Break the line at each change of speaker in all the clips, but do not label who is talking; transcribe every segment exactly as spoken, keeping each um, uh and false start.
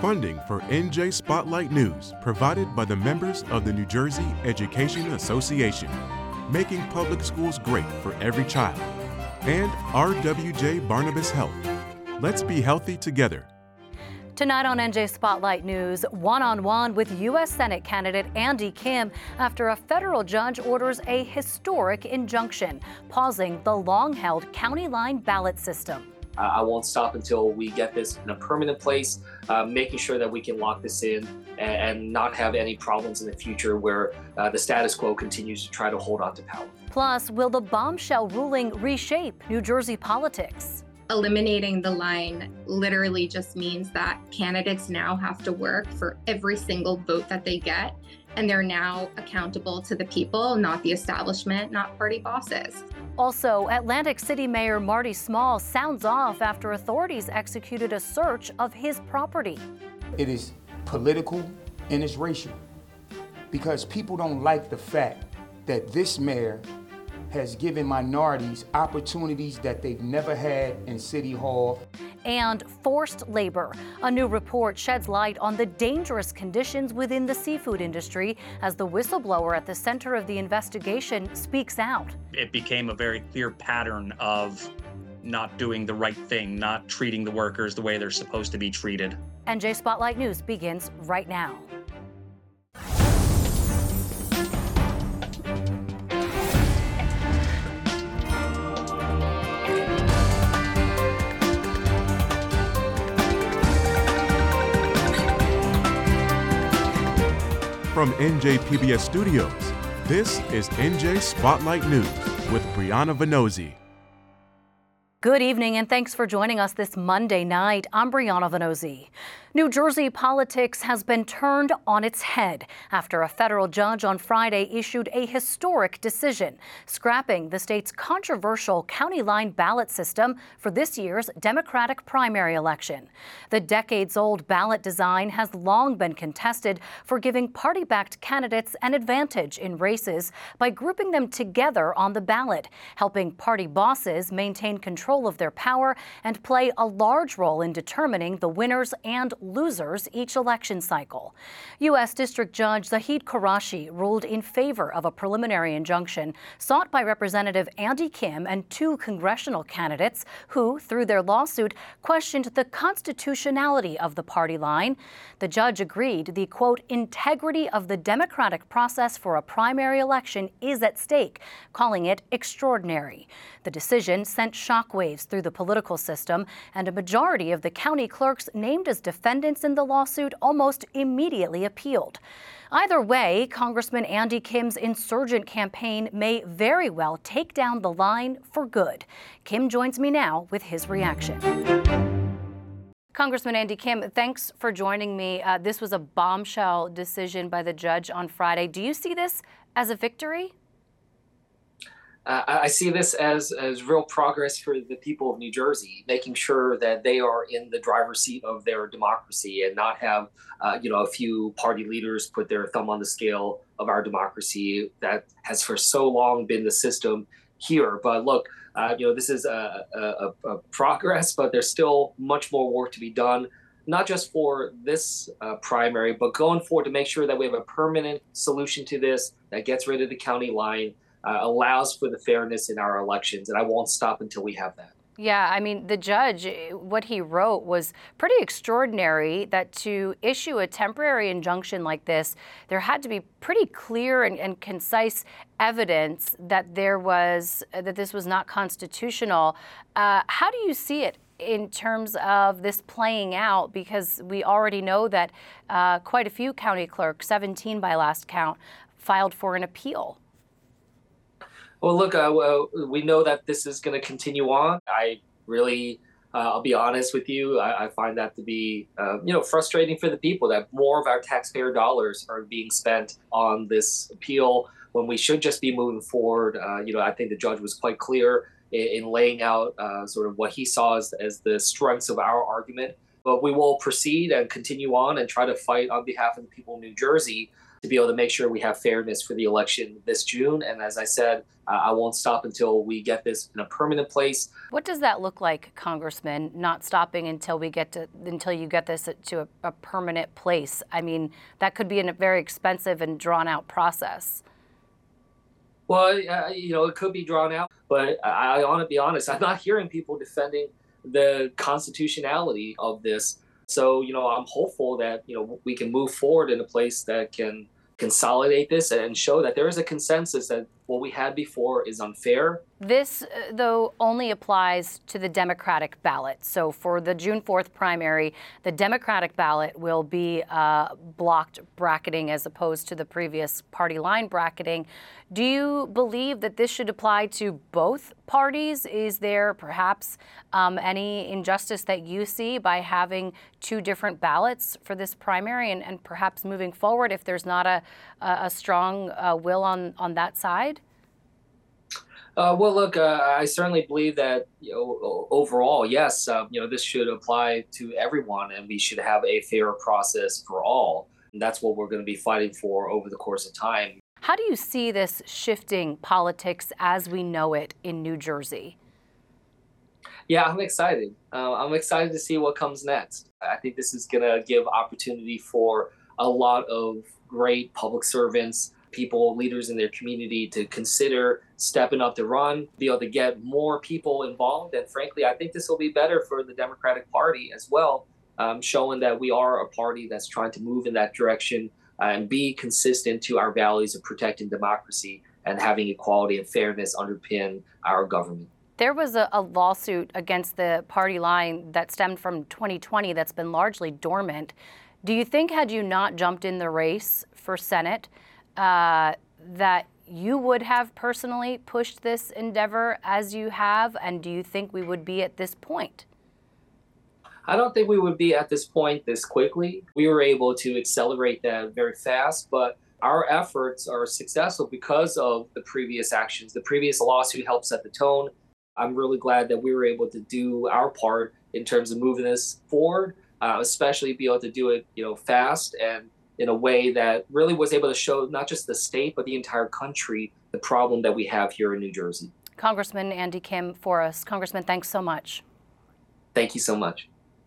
Funding for N J Spotlight News provided by the members of the New Jersey Education Association, making public schools great for every child, and R W J Barnabas Health. Let's be healthy together.
Tonight on N J Spotlight News, one-on-one with U S Senate candidate Andy Kim after a federal judge orders a historic injunction, pausing the long-held county line ballot system.
Uh, I won't stop until we get this in a permanent place, uh, making sure that we can lock this in and, and not have any problems in the future where uh, the status quo continues to try to hold on to power.
Plus, will the bombshell ruling reshape New Jersey politics?
Eliminating the line literally just means that candidates now have to work for every single vote that they get, and they're now accountable to the people, not the establishment, not party bosses.
Also, Atlantic City Mayor Marty Small sounds off after authorities executed a search of his property.
It is political and it's racial because people don't like the fact that this mayor has given minorities opportunities that they've never had in City Hall.
And forced labor. A new report sheds light on the dangerous conditions within the seafood industry as the whistleblower at the center of the investigation speaks out.
It became a very clear pattern of not doing the right thing, not treating the workers the way they're supposed to be treated.
N J Spotlight News begins right now.
From N J P B S Studios, this is N J Spotlight News with Brianna Vannozzi.
Good evening and thanks for joining us this Monday night. I'm Brianna Vannozzi. New Jersey politics has been turned on its head after a federal judge on Friday issued a historic decision, scrapping the state's controversial county line ballot system for this year's Democratic primary election. The decades-old ballot design has long been contested for giving party-backed candidates an advantage in races by grouping them together on the ballot, helping party bosses maintain control of their power and play a large role in determining the winners and losers each election cycle. U S District Judge Zahid Qureshi ruled in favor of a preliminary injunction sought by Representative Andy Kim and two congressional candidates who, through their lawsuit, questioned the constitutionality of the party line. The judge agreed the, quote, integrity of the democratic process for a primary election is at stake, calling it extraordinary. The decision sent shockwaves through the political system, and a majority of the county clerks named as defendants in the lawsuit almost immediately appealed. Either way, Congressman Andy Kim's insurgent campaign may very well take down the line for good. Kim joins me now with his reaction. Congressman Andy Kim, thanks for joining me. Uh, this was a bombshell decision by the judge on Friday. Do you see this as a victory?
Uh, I see this as, as real progress for the people of New Jersey, making sure that they are in the driver's seat of their democracy and not have, uh, you know, a few party leaders put their thumb on the scale of our democracy that has for so long been the system here. But look, uh, you know, this is a, a, a progress, but there's still much more work to be done, not just for this uh, primary, but going forward to make sure that we have a permanent solution to this that gets rid of the county line, Uh, allows for the fairness in our elections, and I won't stop until we have that.
Yeah, I mean, the judge, what he wrote was pretty extraordinary, that to issue a temporary injunction like this, there had to be pretty clear and, and concise evidence that there was, that this was not constitutional. Uh, how do you see it in terms of this playing out? Because we already know that uh, quite a few county clerks, seventeen by last count, filed for an appeal.
Well, look, uh, well, we know that this is going to continue on. I really, uh, I'll be honest with you, I, I find that to be, uh, you know, frustrating for the people that more of our taxpayer dollars are being spent on this appeal when we should just be moving forward. Uh, you know, I think the judge was quite clear in, in laying out uh, sort of what he saw as, as the strengths of our argument. But we will proceed and continue on and try to fight on behalf of the people of New Jersey. to be able to make sure we have fairness for the election this June. And as I said, uh, I won't stop until we get this in a permanent place.
What does that look like, Congressman, not stopping until we get to until you get this to a, a permanent place? I mean, that could be a very expensive and drawn out process.
Well, uh, you know, it could be drawn out, but I, I want to be honest, I'm not hearing people defending the constitutionality of this. So, you know, I'm hopeful that, you know, we can move forward in a place that can consolidate this and show that there is a consensus that what we had before is unfair.
This, uh, though, only applies to the Democratic ballot. So for the June fourth primary, the Democratic ballot will be uh, blocked bracketing as opposed to the previous party line bracketing. Do you believe that this should apply to both parties? Is there perhaps um, any injustice that you see by having two different ballots for this primary and, and perhaps moving forward if there's not a, a strong uh, will on, on that side?
Uh, well, look, uh, I certainly believe that, you know, overall, yes, uh, you know, this should apply to everyone and we should have a fair process for all. And that's what we're going to be fighting for over the course of time.
How do you see this shifting politics as we know it in New Jersey?
Yeah, I'm excited. Uh, I'm excited to see what comes next. I think this is going to give opportunity for a lot of great public servants, people, leaders in their community to consider stepping up to run, be able to get more people involved. And frankly, I think this will be better for the Democratic Party as well, um, showing that we are a party that's trying to move in that direction uh, and be consistent to our values of protecting democracy and having equality and fairness underpin our government.
There was a, a lawsuit against the party line that stemmed from twenty twenty that's been largely dormant. Do you think had you not jumped in the race for Senate, uh, that you would have personally pushed this endeavor as you have? And do you think we would be at this point?
I don't think we would be at this point this quickly. We were able to accelerate that very fast, but our efforts are successful because of the previous actions. The previous lawsuit helped set the tone. I'm really glad that we were able to do our part in terms of moving this forward, uh, especially be able to do it, you know, fast and in a way that really was able to show not just the state, but the entire country, the problem that we have here in New Jersey.
Congressman Andy Kim for us. Congressman, thanks so much.
Thank you so much.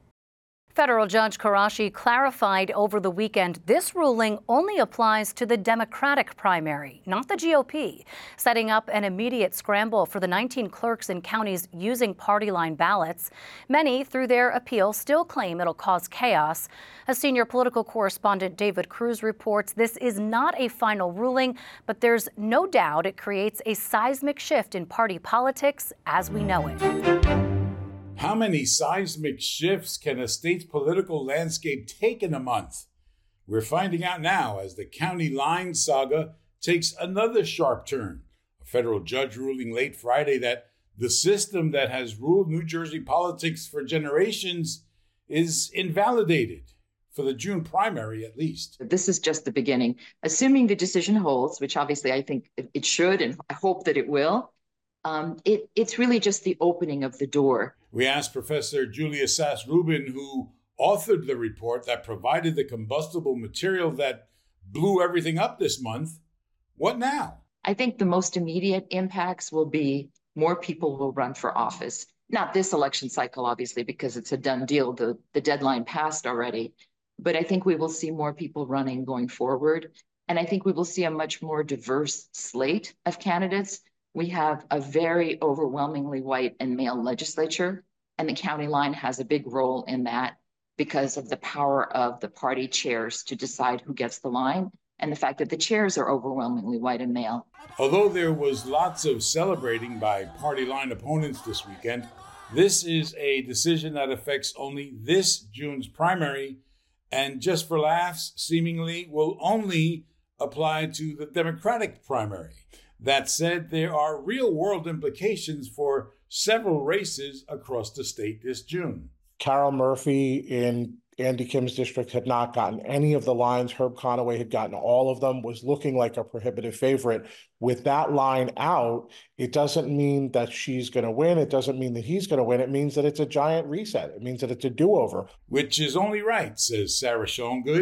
Federal Judge Qureshi clarified over the weekend this ruling only applies to the Democratic primary, not the G O P, setting up an immediate scramble for the nineteen clerks in counties using party line ballots. Many, through their appeal, still claim it'll cause chaos. As senior political correspondent David Cruz reports, this is not a final ruling, but there's no doubt it creates a seismic shift in party politics as we know it.
How many seismic shifts can a state's political landscape take in a month? We're finding out now as the county line saga takes another sharp turn. A federal judge ruling late Friday that the system that has ruled New Jersey politics for generations is invalidated, for the June primary at least.
This is just the beginning. Assuming the decision holds, which obviously I think it should and I hope that it will, Um, it, it's really just the opening of the door.
We asked Professor Julia Sass-Rubin, who authored the report that provided the combustible material that blew everything up this month. What now?
I think the most immediate impacts will be more people will run for office. Not this election cycle, obviously, because it's a done deal. The, the deadline passed already. But I think we will see more people running going forward. And I think we will see a much more diverse slate of candidates. We have a very overwhelmingly white and male legislature, and the county line has a big role in that because of the power of the party chairs to decide who gets the line and the fact that the chairs are overwhelmingly white and male.
Although there was lots of celebrating by party line opponents this weekend, this is a decision that affects only this June's primary and just for laughs, seemingly will only apply to the Democratic primary. That said, there are real-world implications for several races across the state this June.
Carol Murphy in Andy Kim's district had not gotten any of the lines. Herb Conaway had gotten all of them, was looking like a prohibitive favorite. With that line out, it doesn't mean that she's going to win. It doesn't mean that he's going to win. It means that it's a giant reset. It means that it's a do-over.
Which is only right, says Sarah Schoengood,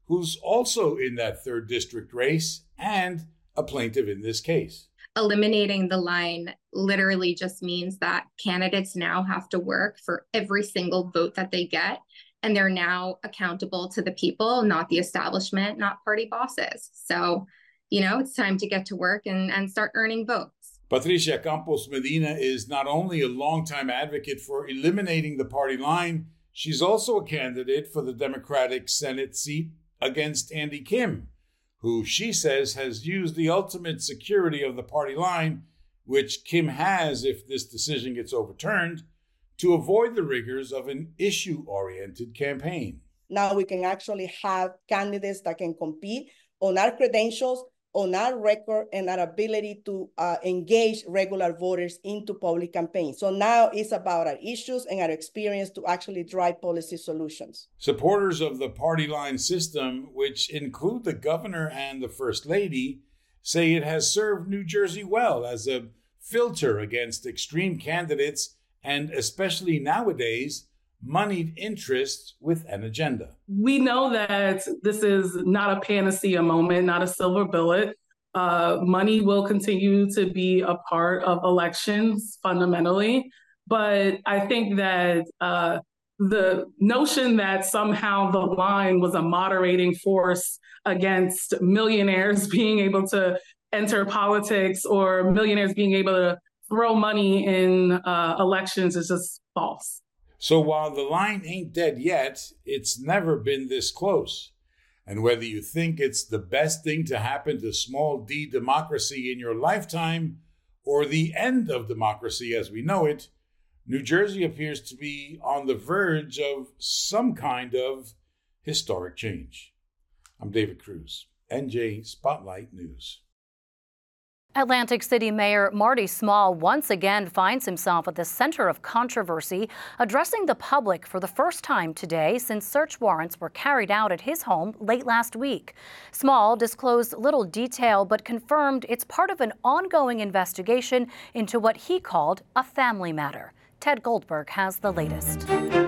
who's also in that third district race and a plaintiff in this case.
Eliminating the line literally just means that candidates now have to work for every single vote that they get. And they're now accountable to the people, not the establishment, not party bosses. So, you know, it's time to get to work and, and start earning votes.
Patricia Campos Medina is not only a longtime advocate for eliminating the party line, she's also a candidate for the Democratic Senate seat against Andy Kim, who she says has used the ultimate security of the party line, which Kim has if this decision gets overturned, to avoid the rigors of an issue-oriented campaign.
Now we can actually have candidates that can compete on our credentials, on our record, and our ability to uh, engage regular voters into public campaigns. So now it's about our issues and our experience to actually drive policy solutions.
Supporters of the party line system, which include the governor and the first lady, say it has served New Jersey well as a filter against extreme candidates and especially nowadays, moneyed interests with an agenda.
We know that this is not a panacea moment, not a silver bullet. Uh, money will continue to be a part of elections fundamentally. But I think that uh, the notion that somehow the line was a moderating force against millionaires being able to enter politics or millionaires being able to throw money in uh, elections is just false.
So while the line ain't dead yet, it's never been this close. And whether you think it's the best thing to happen to small d democracy in your lifetime or the end of democracy as we know it, New Jersey appears to be on the verge of some kind of historic change. I'm David Cruz, N J Spotlight News.
Atlantic City Mayor Marty Small once again finds himself at the center of controversy, addressing the public for the first time today since search warrants were carried out at his home late last week. Small disclosed little detail but confirmed it's part of an ongoing investigation into what he called a family matter. Ted Goldberg has the latest.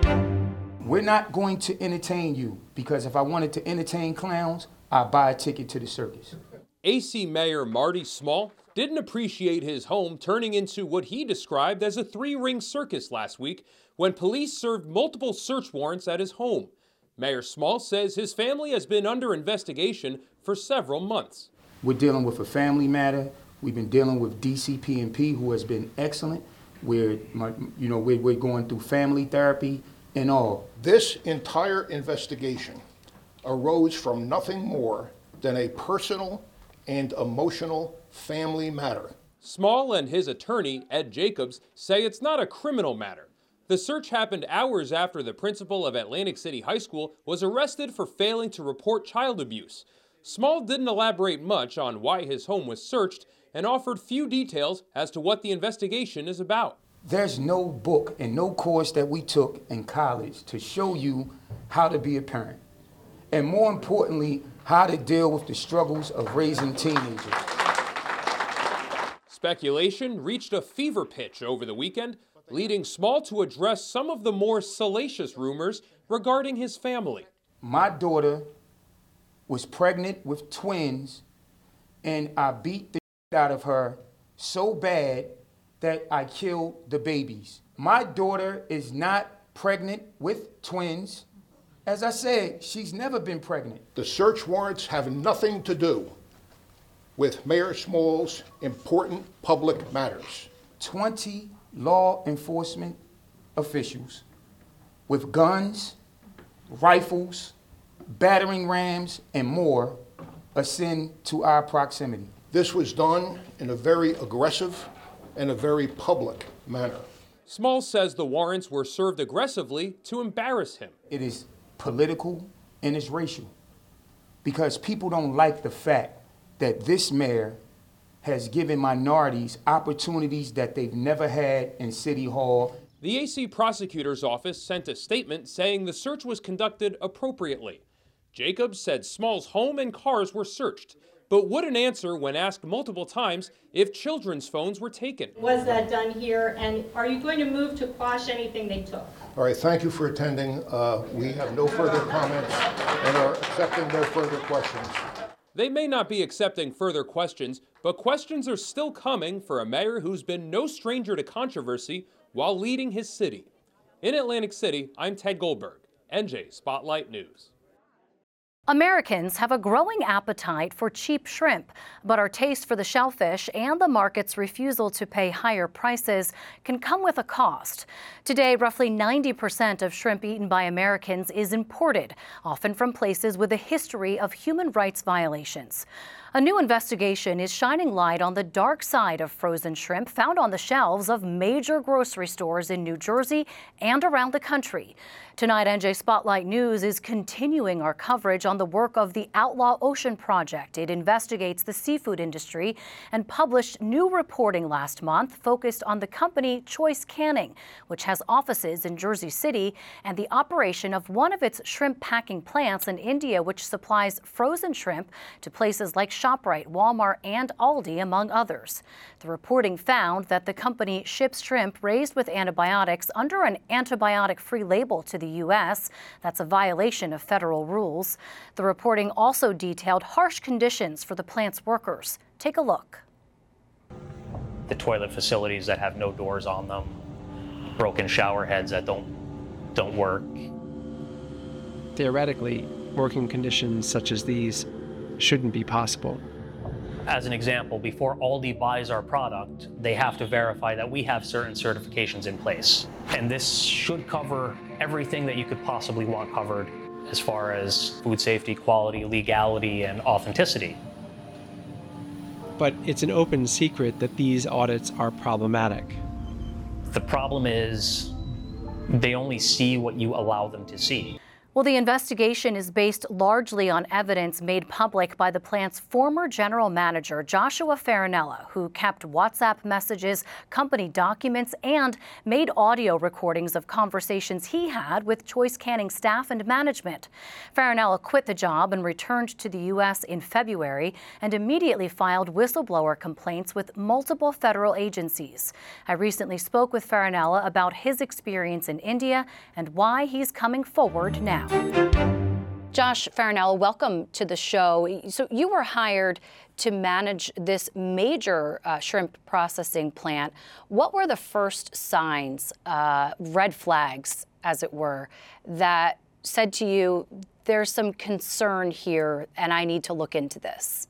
We're not going to entertain you because if I wanted to entertain clowns, I'd buy a ticket to the circus.
A C Mayor Marty Small didn't appreciate his home turning into what he described as a three-ring circus last week when police served multiple search warrants at his home. Mayor Small says his family has been under investigation for several months.
We're dealing with a family matter. We've been dealing with D C P and P, who has been excellent. We're, you know, we're, we're going through family therapy and all.
This entire investigation arose from nothing more than a personal and emotional family matter.
Small and his attorney, Ed Jacobs, say it's not a criminal matter. The search happened hours after the principal of Atlantic City High School was arrested for failing to report child abuse. Small didn't elaborate much on why his home was searched and offered few details as to what the investigation is about.
There's no book and no course that we took in college to show you how to be a parent. And more importantly, how to deal with the struggles of raising teenagers.
Speculation reached a fever pitch over the weekend, leading Small to address some of the more salacious rumors regarding his family.
My daughter was pregnant with twins, and I beat the shit out of her so bad that I killed the babies. My daughter is not pregnant with twins. As I said, she's never been pregnant.
The search warrants have nothing to do with Mayor Small's important public matters.
twenty law enforcement officials with guns, rifles, battering rams, and more ascend to our proximity.
This was done in a very aggressive and a very public manner.
Small says the warrants were served aggressively to embarrass him.
It is political and it's racial because people don't like the fact that this mayor has given minorities opportunities that they've never had in City Hall.
The A C prosecutor's office sent a statement saying the search was conducted appropriately. Jacobs said Small's home and cars were searched, but wouldn't answer when asked multiple times if children's phones were taken.
Was that done here, and are you going to move to quash anything they took?
All right, thank you for attending. Uh, we have no further comments and are accepting no further questions.
They may not be accepting further questions, but questions are still coming for a mayor who's been no stranger to controversy while leading his city. In Atlantic City, I'm Ted Goldberg, N J Spotlight News.
Americans have a growing appetite for cheap shrimp, but our taste for the shellfish and the market's refusal to pay higher prices can come with a cost. Today, roughly ninety percent of shrimp eaten by Americans is imported, often from places with a history of human rights violations. A new investigation is shining light on the dark side of frozen shrimp found on the shelves of major grocery stores in New Jersey and around the country. Tonight, N J Spotlight News is continuing our coverage on the work of the Outlaw Ocean Project. It investigates the seafood industry and published new reporting last month focused on the company Choice Canning, which has offices in Jersey City, and the operation of one of its shrimp packing plants in India, which supplies frozen shrimp to places like ShopRite, Walmart, and Aldi, among others. The reporting found that the company ships shrimp raised with antibiotics under an antibiotic-free label to the U S That's a violation of federal rules. The reporting also detailed harsh conditions for the plant's workers. Take a look.
The toilet facilities that have no doors on them, broken shower heads that don't don't work.
Theoretically, working conditions such as these shouldn't be possible.
As an example, before Aldi buys our product, they have to verify that we have certain certifications in place. And this should cover everything that you could possibly want covered as far as food safety, quality, legality, and authenticity.
But it's an open secret that these audits are problematic.
The problem is they only see what you allow them to see.
Well, the investigation is based largely on evidence made public by the plant's former general manager, Joshua Farinella, who kept WhatsApp messages, company documents, and made audio recordings of conversations he had with Choice Canning staff and management. Farinella quit the job and returned to the U S in February and immediately filed whistleblower complaints with multiple federal agencies. I recently spoke with Farinella about his experience in India and why he's coming forward now. Josh Farinella, welcome to the show. So you were hired to manage this major uh, shrimp processing plant. What were the first signs, uh, red flags, as it were, that said to you, there's some concern here and I need to look into this?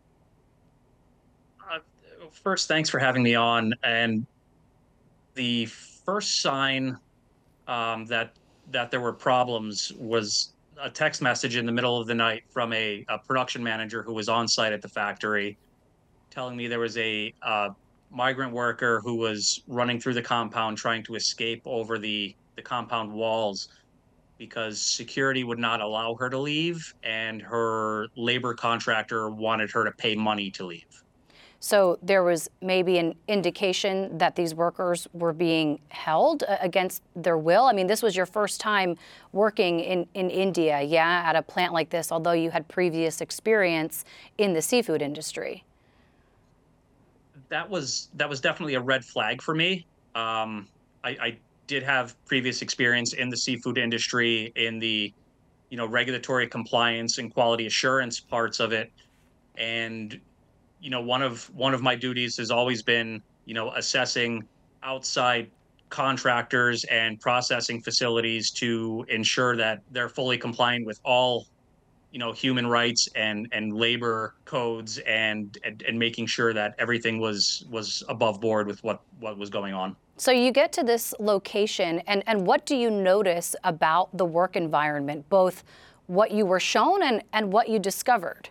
Uh, first, thanks for having me on. And the first sign um, that that there were problems was a text message in the middle of the night from a, a production manager who was on site at the factory telling me there was a uh, migrant worker who was running through the compound trying to escape over the, the compound walls because security would not allow her to leave and her labor contractor wanted her to pay money to leave.
So there was maybe an indication that these workers were being held against their will. I mean, this was your first time working in, in India, yeah, at a plant like this, although you had previous experience in the seafood industry.
That was that was definitely a red flag for me. Um, I, I did have previous experience in the seafood industry, in the, you know, regulatory compliance and quality assurance parts of it, and you know, one of one of my duties has always been, you know, assessing outside contractors and processing facilities to ensure that they're fully compliant with all, you know, human rights and and labor codes, and and, and making sure that everything was was above board with what what was going on.
So you get to this location, and and what do you notice about the work environment, both what you were shown and and what you discovered?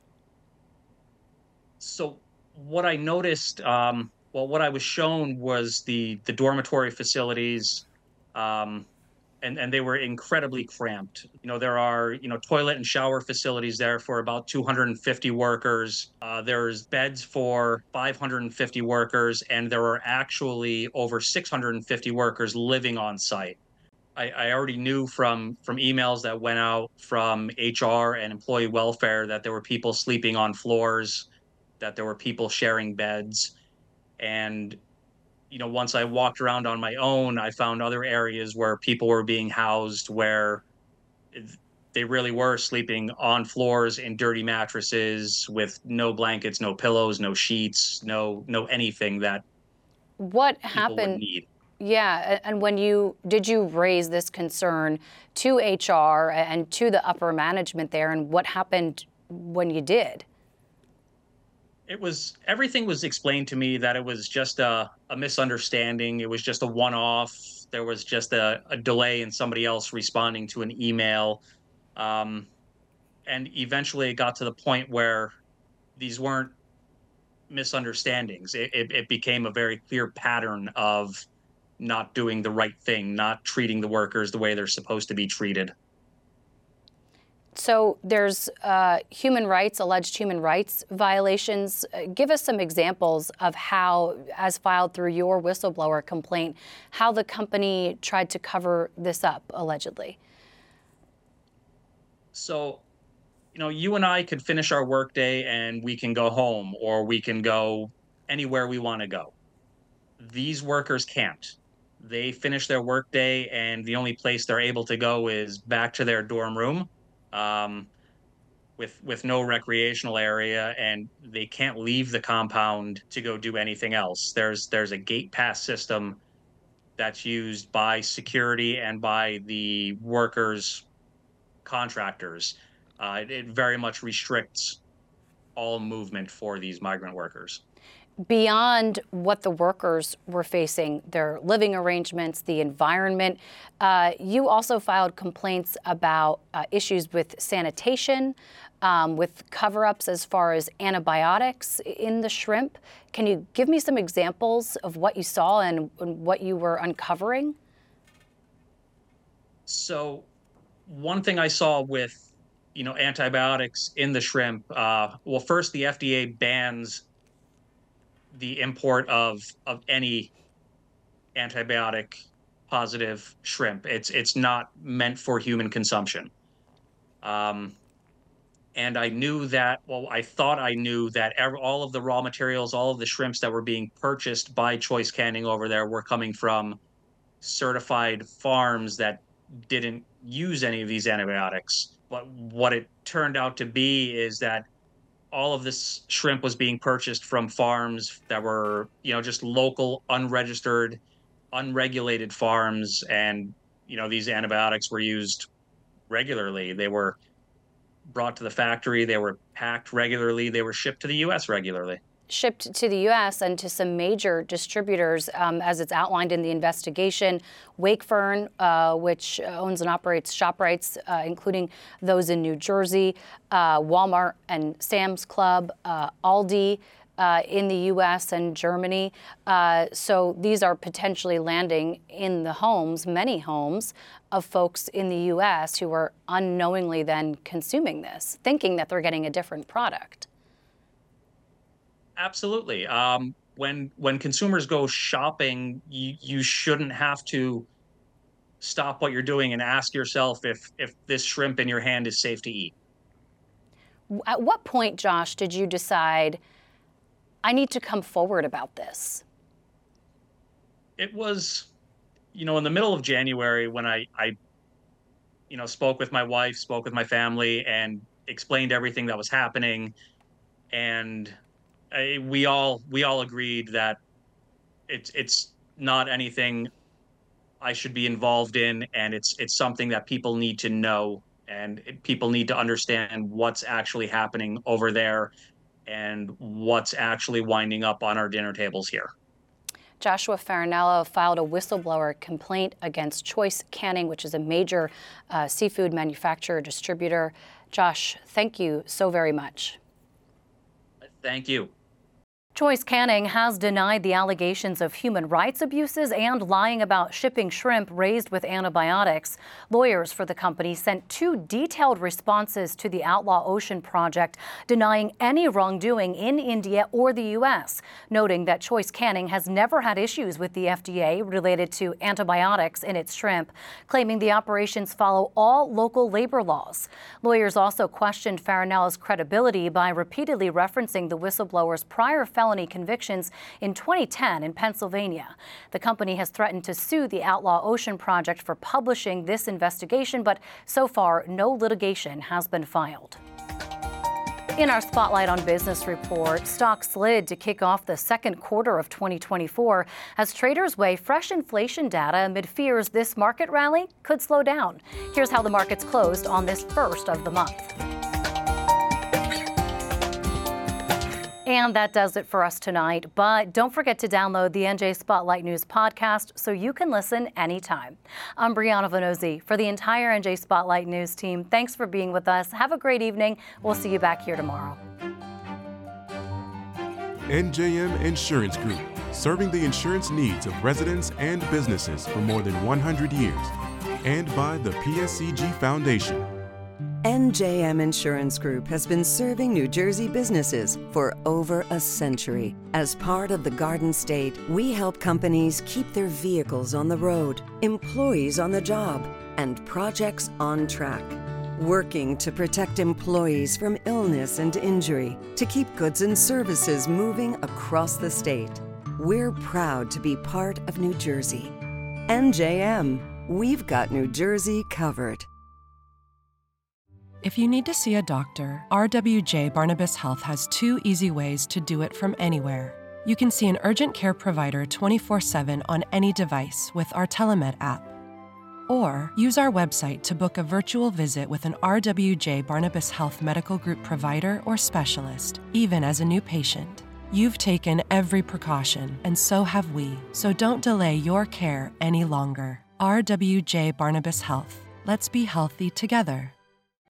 So what I noticed, um, well, what I was shown was the the dormitory facilities, um, and and they were incredibly cramped. You know, there are you know toilet and shower facilities there for about two hundred fifty workers. Uh, there's beds for five hundred fifty workers, and there are actually over six hundred fifty workers living on site. I, I already knew from from emails that went out from H R and employee welfare that there were people sleeping on floors, that there were people sharing beds. And you know, once I walked around on my own, I found other areas where people were being housed where they really were sleeping on floors in dirty mattresses with no blankets, no pillows, no sheets, no no anything that
what
people would
happened?
need.
Yeah, a- and when you did you raise this concern to H R and to the upper management there, and what happened when you did?
It was everything was explained to me that it was just a, a misunderstanding. It was just a one-off. There was just a, a delay in somebody else responding to an email. Um, and eventually it got to the point where these weren't misunderstandings. It, it, it became a very clear pattern of not doing the right thing, not treating the workers the way they're supposed to be treated.
So there's uh, human rights, alleged human rights violations. Uh, give us some examples of how, as filed through your whistleblower complaint, how the company tried to cover this up, allegedly.
So, you know, you and I could finish our workday and we can go home, or we can go anywhere we want to go. These workers can't. They finish their workday and the only place they're able to go is back to their dorm room. Um, with with no recreational area, and they can't leave the compound to go do anything else. There's there's a gate pass system that's used by security and by the workers' contractors. Uh, it, it very much restricts all movement for these migrant workers.
Beyond what the workers were facing, their living arrangements, the environment, uh, you also filed complaints about uh, issues with sanitation, um, with cover-ups as far as antibiotics in the shrimp. Can you give me some examples of what you saw and, and what you were uncovering?
So one thing I saw with, you know, antibiotics in the shrimp, uh, well, first the F D A bans the import of of any antibiotic positive shrimp. It's it's not meant for human consumption. Um, and I knew that, well, I thought I knew that every, all of the raw materials, all of the shrimps that were being purchased by Choice Canning over there were coming from certified farms that didn't use any of these antibiotics. But what it turned out to be is that all of this shrimp was being purchased from farms that were, you know, just local, unregistered, unregulated farms. And, you know, these antibiotics were used regularly. They were brought to the factory. They were packed regularly. They were shipped to the U S regularly.
Shipped to the U S and to some major distributors, um, as it's outlined in the investigation. Wakefern, uh, which owns and operates ShopRites, uh, including those in New Jersey, uh, Walmart and Sam's Club, uh, Aldi uh, in the U S and Germany. Uh, so these are potentially landing in the homes, many homes, of folks in the U S who are unknowingly then consuming this, thinking that they're getting a different product.
Absolutely. Um, when when consumers go shopping, you, you shouldn't have to stop what you're doing and ask yourself if if this shrimp in your hand is safe to eat.
At what point, Josh, did you decide, I need to come forward about this?
It was, you know, in the middle of January when I, I you know, spoke with my wife, spoke with my family, and explained everything that was happening. And I, we all we all agreed that it's it's not anything I should be involved in, and it's it's something that people need to know, and it, people need to understand what's actually happening over there and what's actually winding up on our dinner tables here.
Joshua Farinello filed a whistleblower complaint against Choice Canning, which is a major uh, seafood manufacturer distributor. Josh, thank you so very much.
Thank you.
Choice Canning has denied the allegations of human rights abuses and lying about shipping shrimp raised with antibiotics. Lawyers for the company sent two detailed responses to the Outlaw Ocean Project, denying any wrongdoing in India or the U S, noting that Choice Canning has never had issues with the F D A related to antibiotics in its shrimp, claiming the operations follow all local labor laws. Lawyers also questioned Farinello's credibility by repeatedly referencing the whistleblower's prior felony felony convictions in twenty ten in Pennsylvania. The company has threatened to sue the Outlaw Ocean Project for publishing this investigation, but so far no litigation has been filed. In our Spotlight on Business report, stocks slid to kick off the second quarter of twenty twenty-four as traders weigh fresh inflation data amid fears this market rally could slow down. Here's how the markets closed on this first of the month. And that does it for us tonight. But don't forget to download the N J Spotlight News podcast so you can listen anytime. I'm Brianna Vannozzi for the entire N J Spotlight News team. Thanks for being with us. Have a great evening. We'll see you back here tomorrow.
N J M Insurance Group, serving the insurance needs of residents and businesses for more than one hundred years. And by the P S C G Foundation.
N J M Insurance Group has been serving New Jersey businesses for over a century. As part of the Garden State, we help companies keep their vehicles on the road, employees on the job, and projects on track. Working to protect employees from illness and injury, to keep goods and services moving across the state. We're proud to be part of New Jersey. N J M, we've got New Jersey covered.
If you need to see a doctor, R W J Barnabas Health has two easy ways to do it from anywhere. You can see an urgent care provider twenty-four seven on any device with our Telemed app. Or use our website to book a virtual visit with an R W J Barnabas Health Medical Group provider or specialist, even as a new patient. You've taken every precaution, and so have we, so don't delay your care any longer. R W J Barnabas Health. Let's be healthy together.